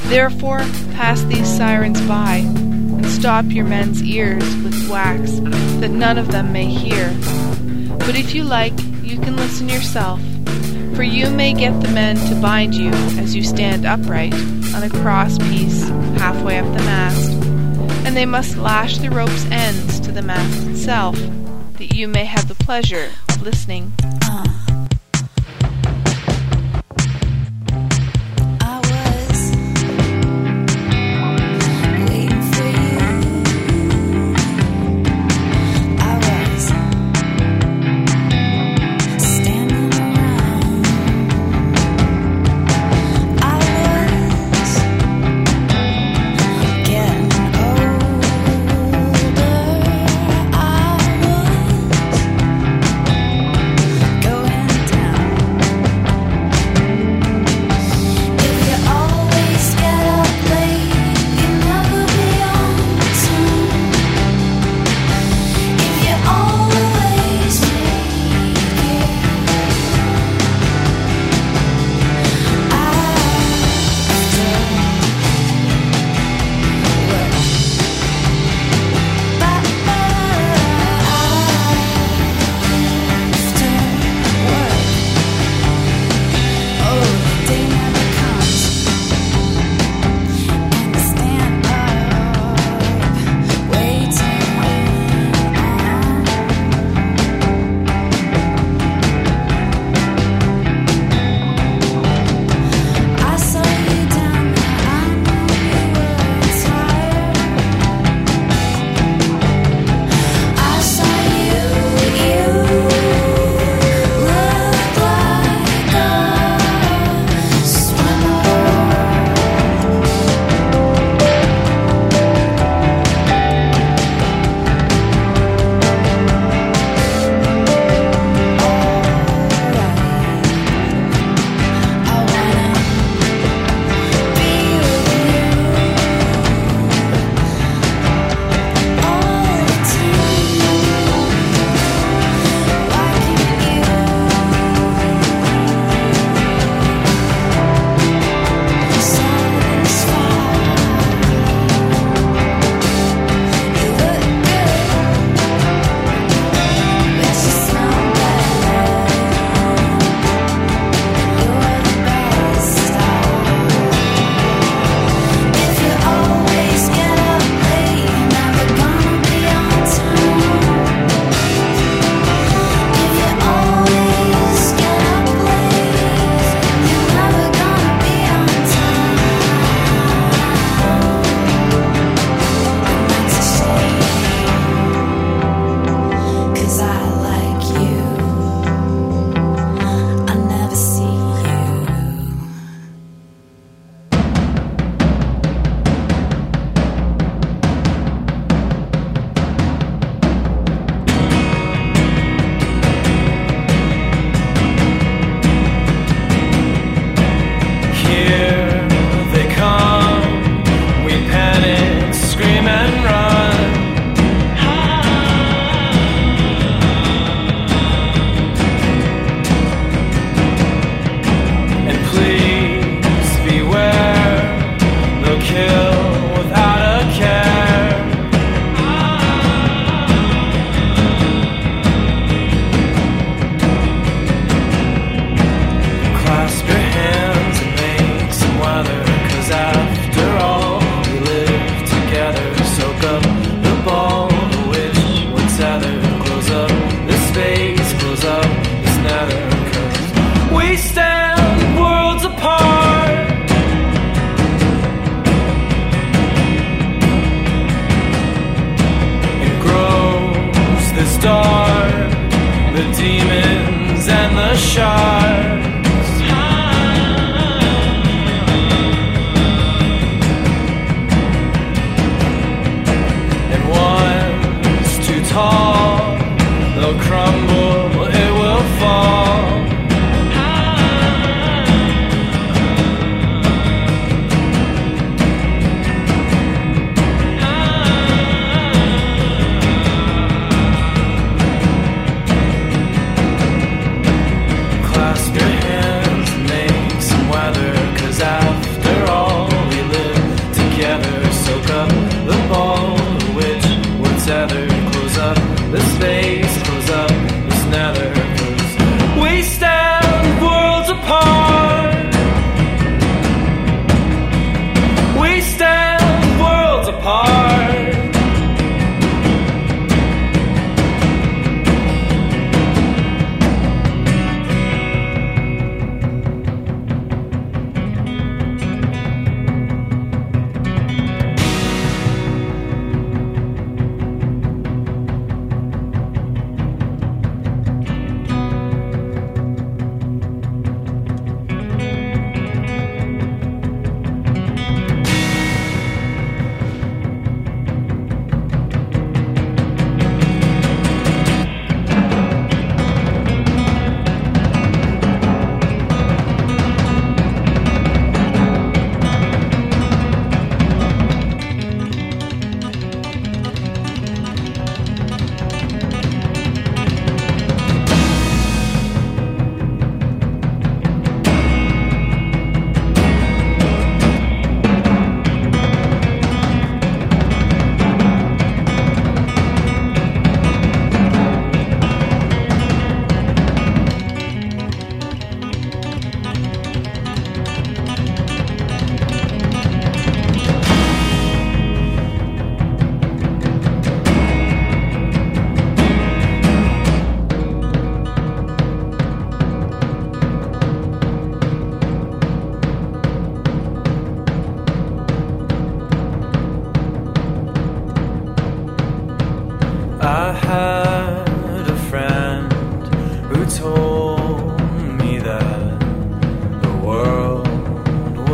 Therefore pass these sirens by, and stop your men's ears with wax, that none of them may hear. But if you like, you can listen yourself, for you may get the men to bind you as you stand upright on a cross piece halfway up the mast, and they must lash the rope's ends to the mast itself, that you may have the pleasure of listening. Going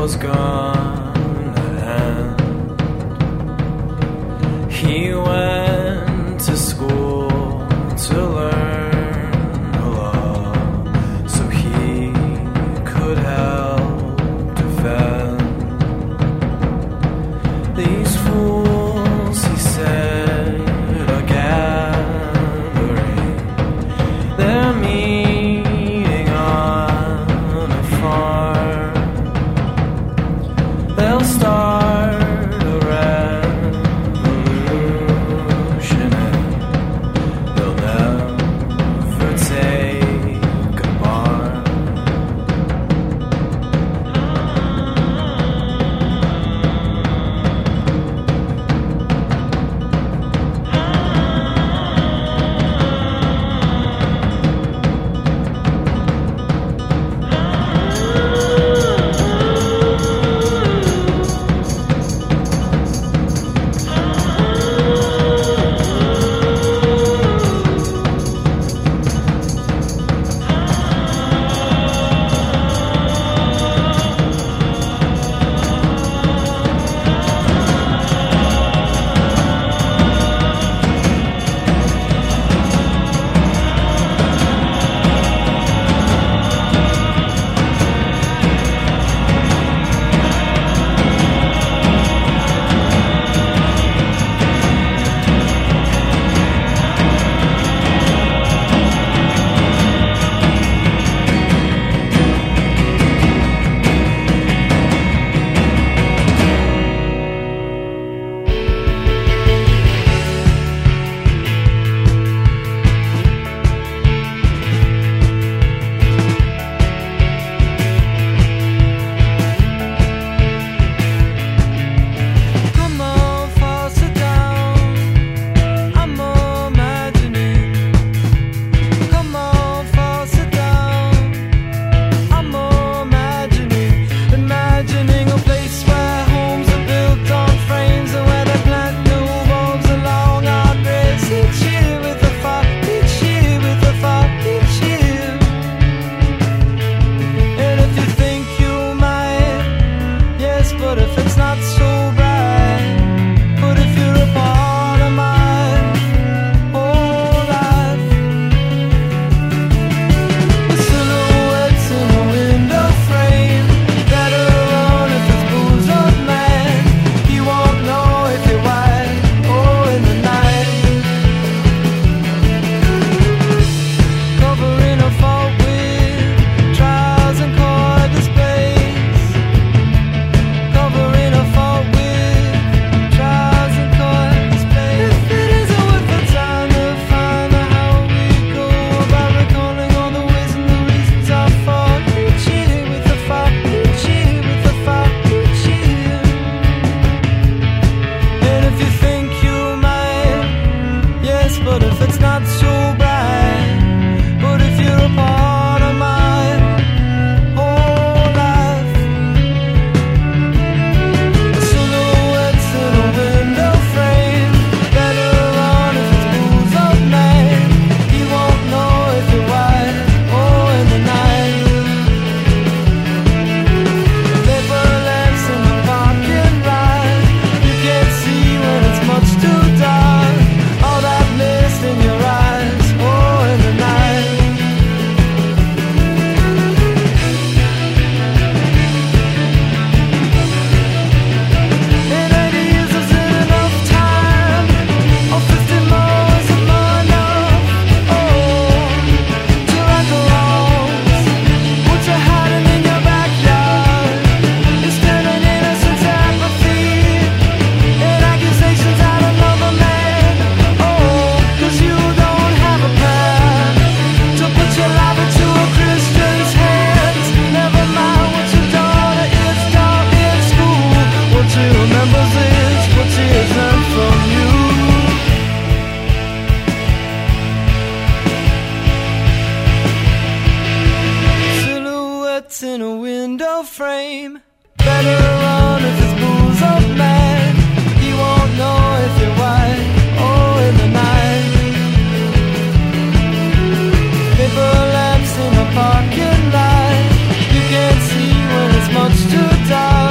was gonna end. He went to school to learn a law so he could help defend these fools, he said, are gathering. They're meeting on a farm. They'll start a revolution and they'll never take a bar. in a window frame. Better run if it's bulls of man. He won't know if you're white or in the night. Paper lamps in a parking lot. You can't see when it's much too dark.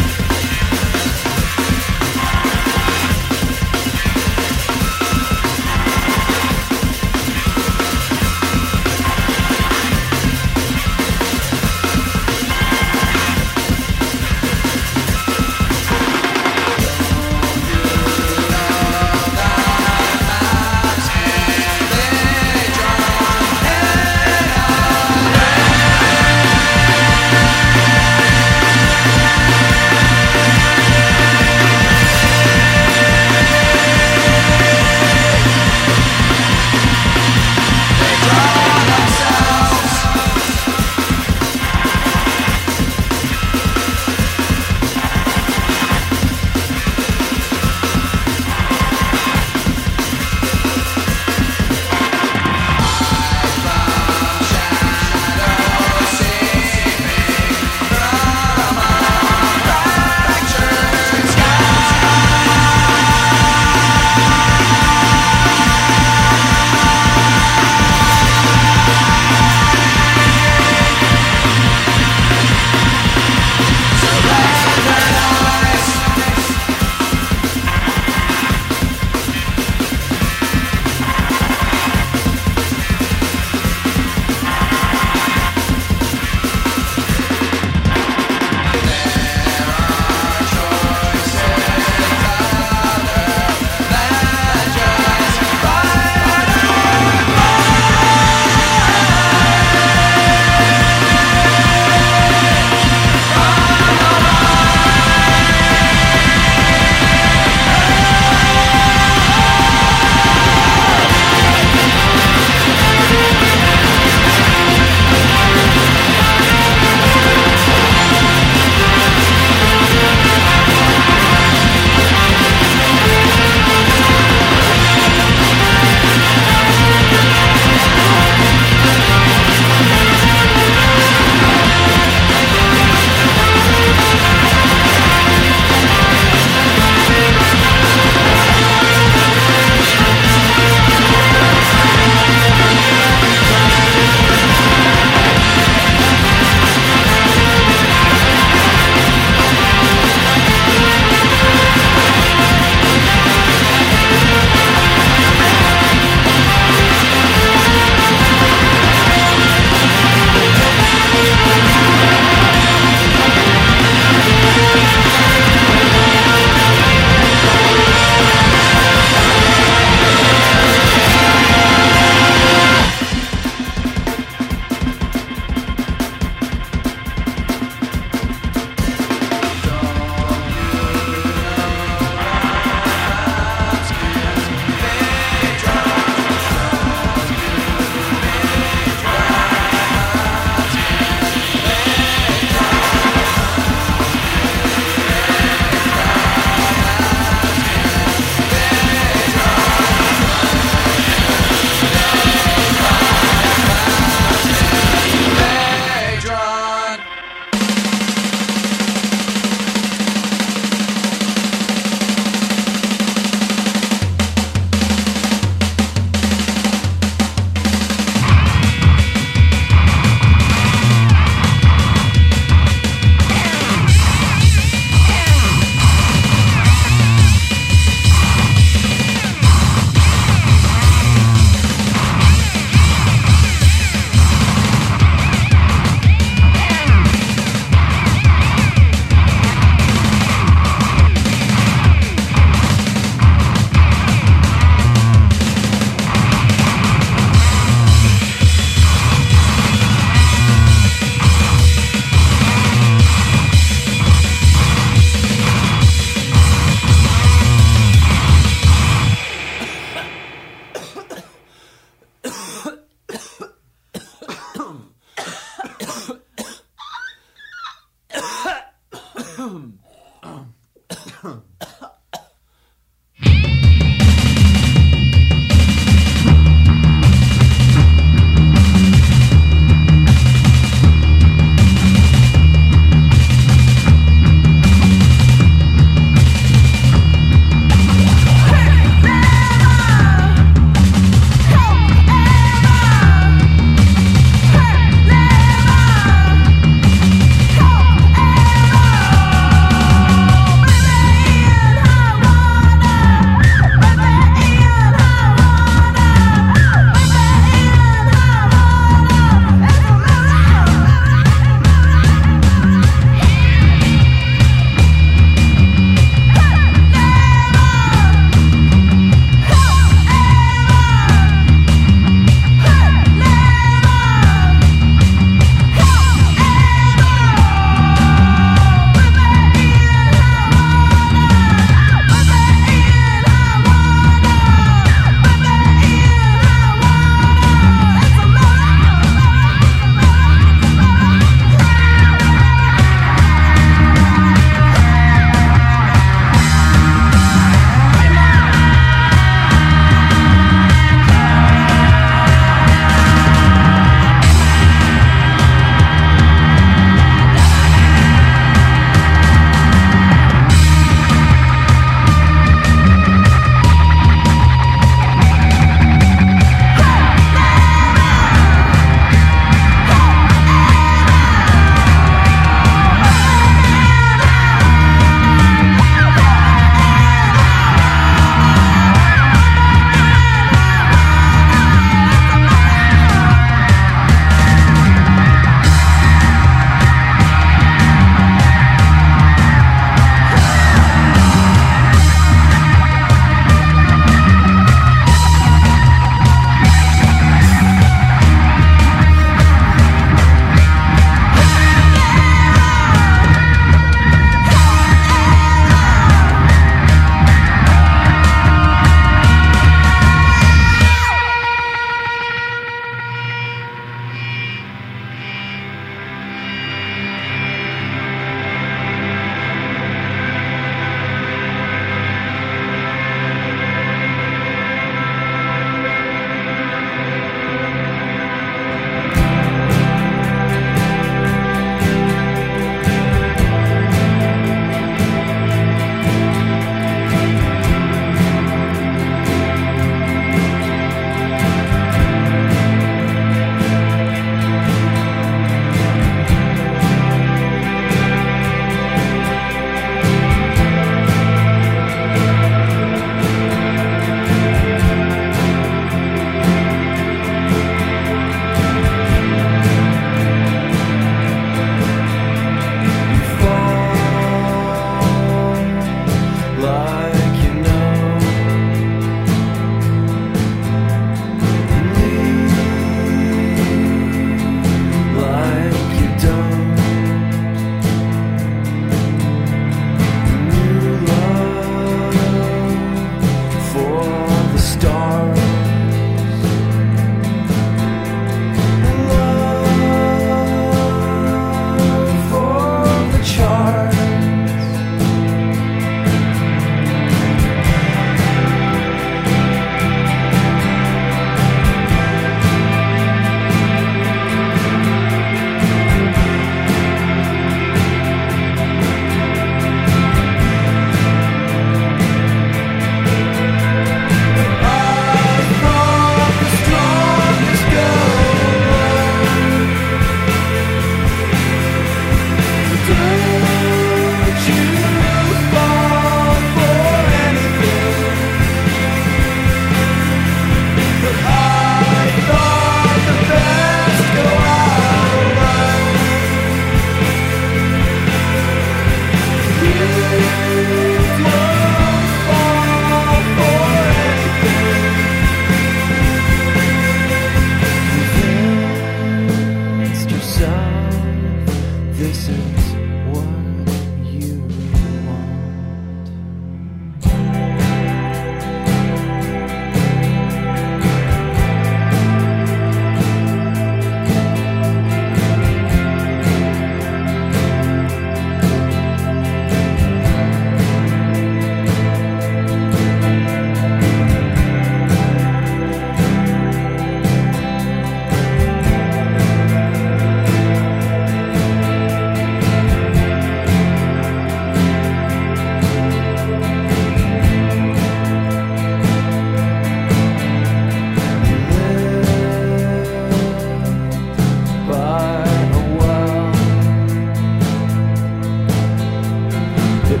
that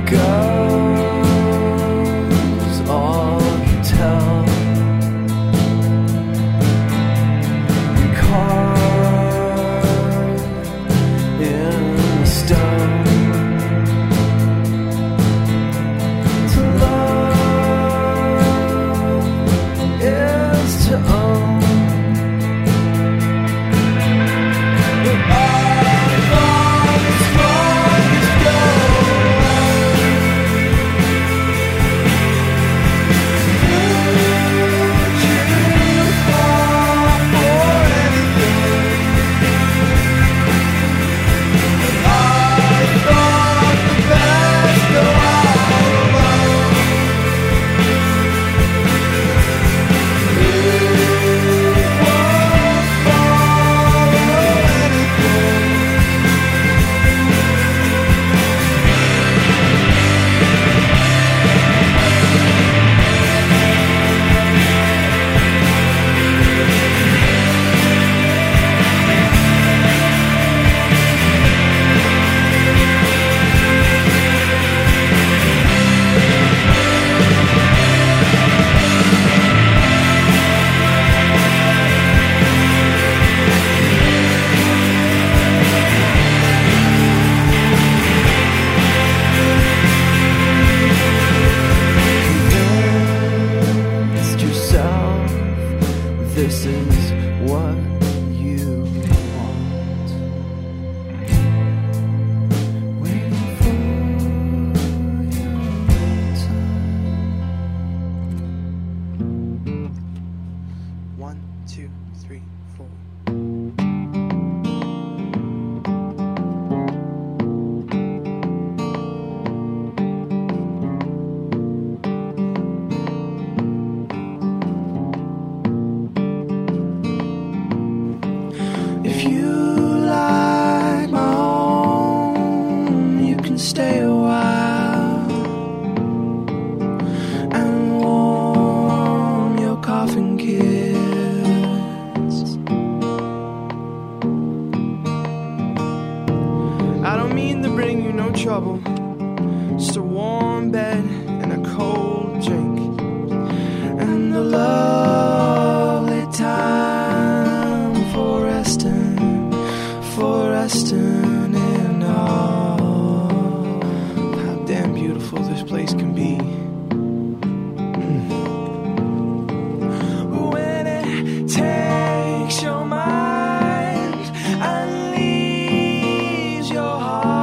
echoes all you tell. Carved in the stone. To love is to own. This is what you want. Waiting for your time. 1, 2, 3, 4. If you like my own, you can stay a while and warm your coffin kids. I don't mean to bring you no trouble, just a warm bed and a cold drink and a lovely time for resting in all. How damn beautiful this place can be. When it takes your mind and leaves your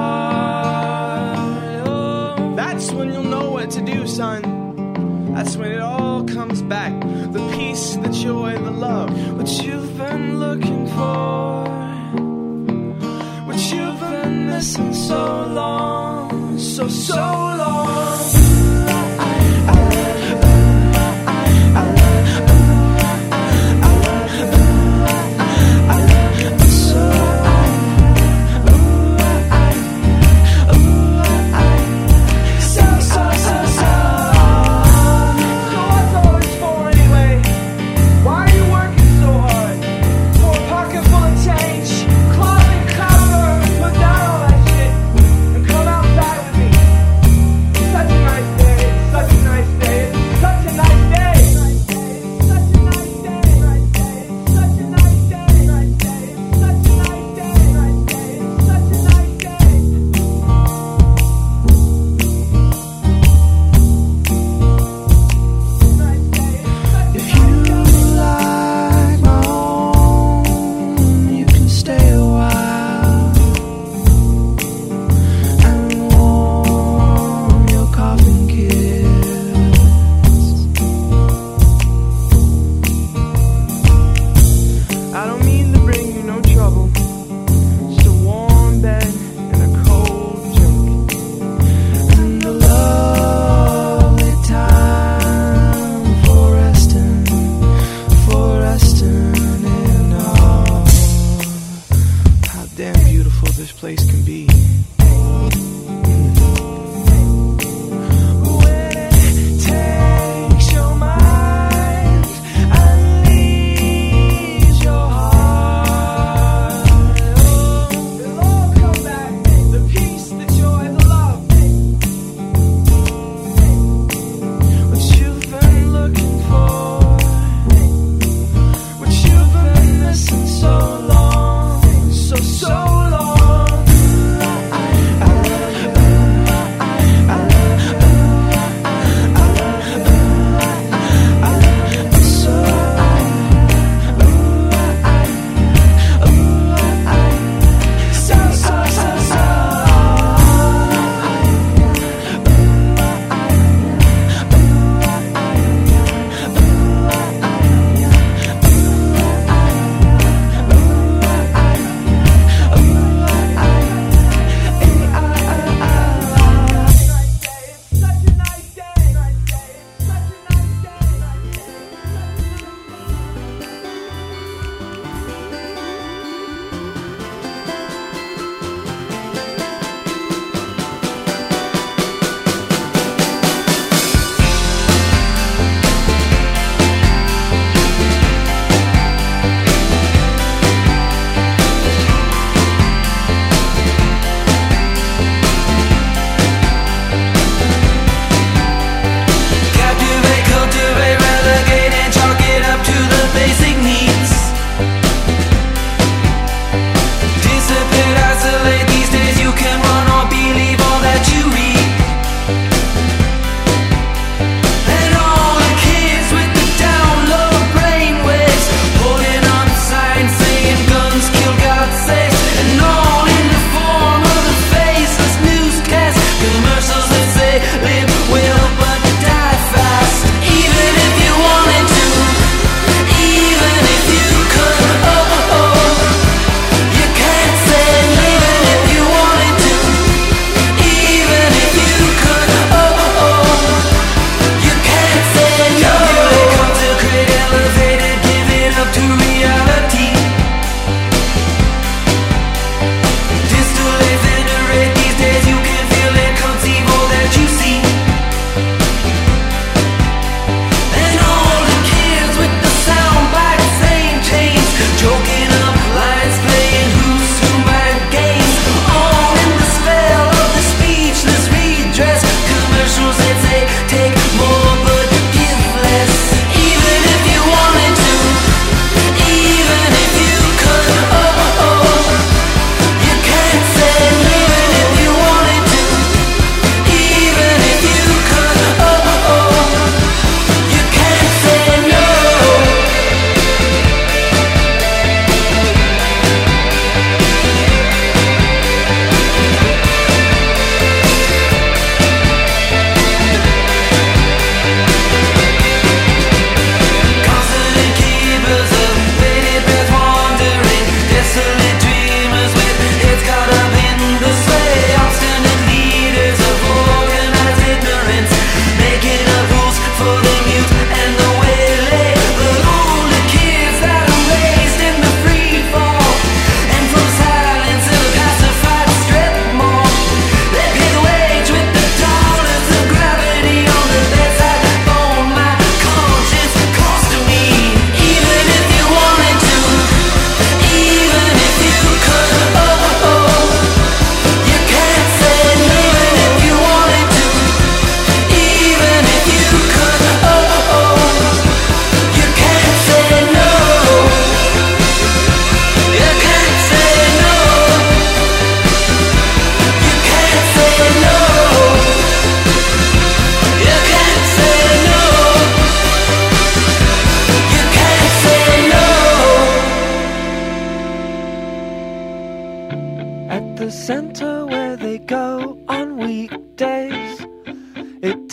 heart, oh, that's when you'll know what to do, son. That's when it all comes back. The peace, the joy, the love, what you've been looking for, what you've been missing so long, so long.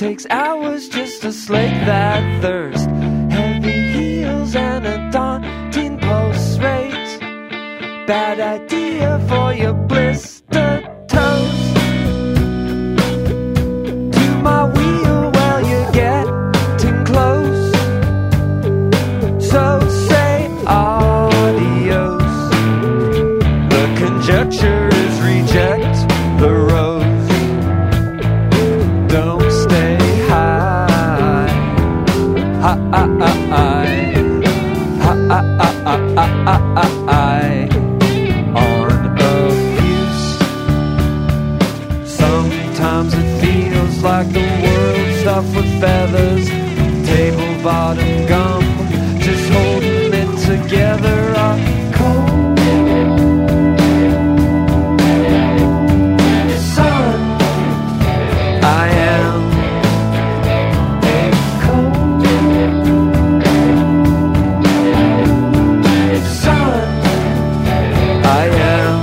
Takes hours just to slake that thirst. Heavy heels and a daunting pulse rate. Bad idea for your blistered toes. To my wheel, well, you're getting close. So say adios. The conjecture is reject the rose. Don't stay high. High on abuse. Sometimes it feels like the world's stuffed with feathers. Table bottom gum, just holding it together. Cold sun, I am a cold sun, I am.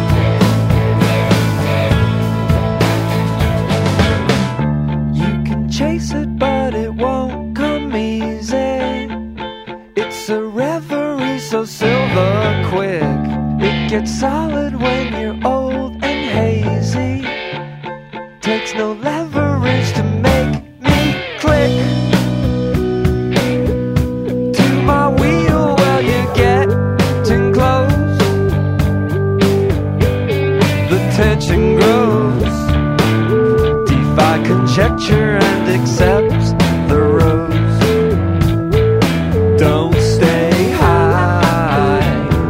You can chase it, but it won't come easy. It's a reverie so silver quick. It gets solid when you're old and hazy. Takes no leverage to make me click. To my wheel, well, you're getting close. The tension grows. Defy conjecture and accept the rose. Don't stay high.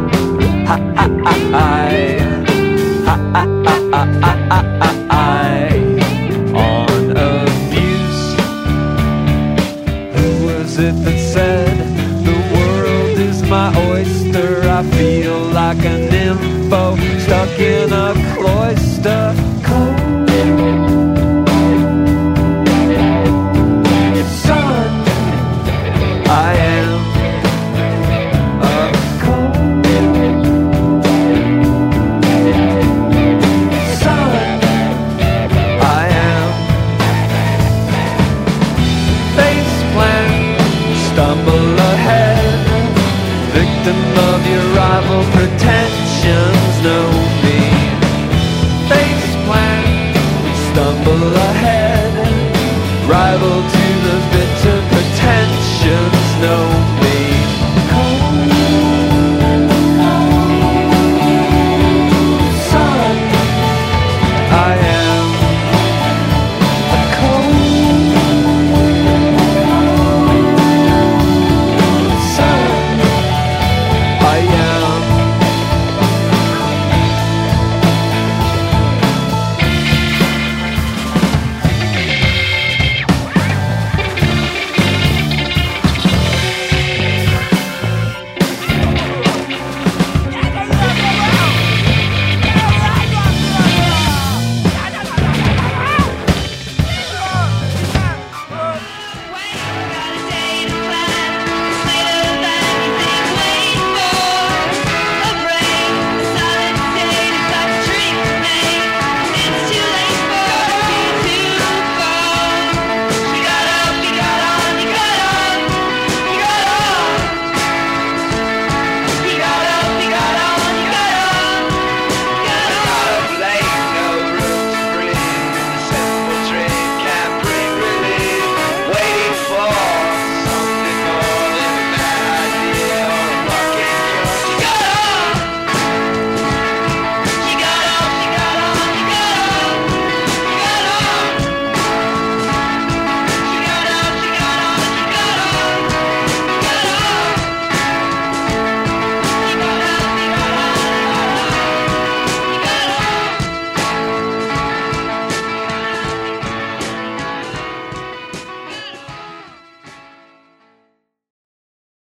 On abuse. Who was it that said the world is my oyster? I feel like a nympho stuck in a cloister. Cold sun, I am a cold sun, I am. Faceplant, stumble ahead. Victim of your rival pretensions, know me. Faceplant, stumble ahead. Rival to